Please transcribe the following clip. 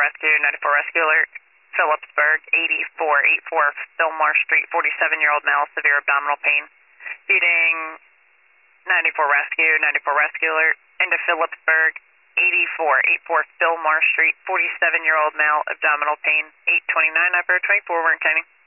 Rescue, 94 Rescue Alert. Phillipsburg, 8484 Fillmore Street, 47-year-old male, severe abdominal pain. Feeding 94 Rescue, 94 Rescue Alert. Into Phillipsburg, 8484 Fillmore Street, 47-year-old male, abdominal pain. 829 Upper 24, we're counting.